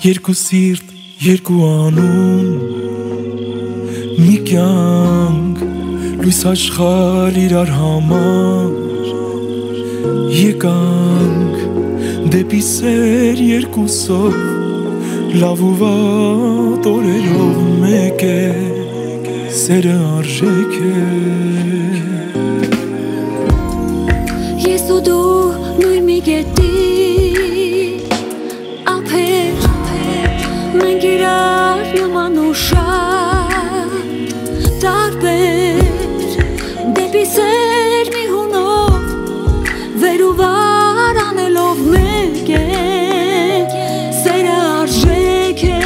Երկու սիրտ, երկու անուն, մի կյանք, լույս աշխարհ իրար համար, եկանք դեպի սեր երկուսով, լավ ու վատ օրերով մեկ է, սերը արժեք է։ Ես ու դու նույն մի գետի ափեր, մենք իրար նման ու շատ տարբեր, դեպի սեր մի հունով, վեր ու վար անելով մեկ ենք, սերը արժեք է։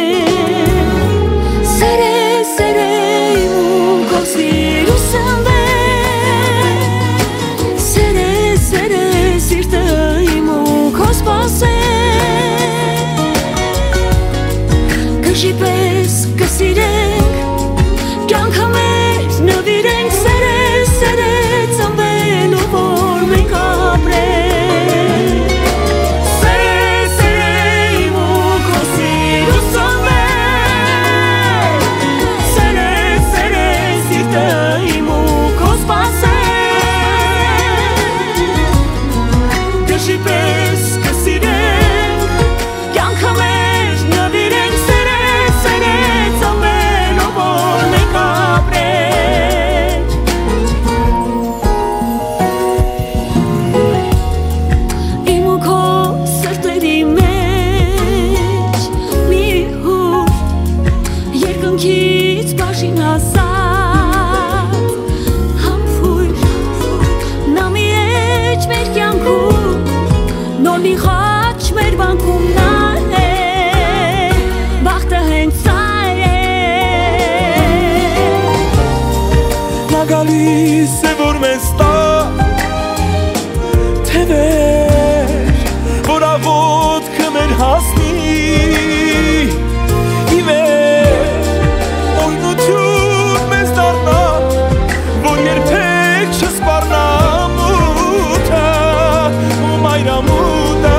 Սեր է իմ ու քո սիրու սնվեր, սեր է սիրտը իմ ու քո սպասեր, գժի պես կսիրենք, կյանքը մեր նվիրենք, սեր է ծնվելու որ մենք ապրենք, սեր է իմ ու քո սիրու սնվեր, սեր է սիրտը իմ ու քո սպասեր, գժի պես կսիրենք, կյանքը մեր նվիրենք, սեր է ծնվելու որ մենք ապրենք։ Իմ ու քո սրտերի մեջ մի հուր, երկնքից բաժին հասած համբույր, նա մի էջ մեր կյանքում, նոր մի խաչ մեր բանքում, նա է, բախտը հենց սա է։ Նա գալիս է որ մեզ տա թևեր, որ աղոթքը մեր հասնի ի վեր, օրհնություն մեզ դառնա, որ երբեք չսպառնա մութը ու մայրամուտը։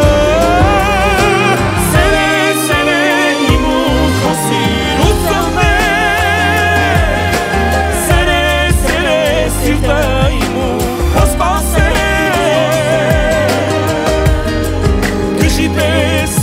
Սեր է իմ ու քո սիրու ծնվեր, սեր է սիրտը իմ ու քո սպասեր, գժի պես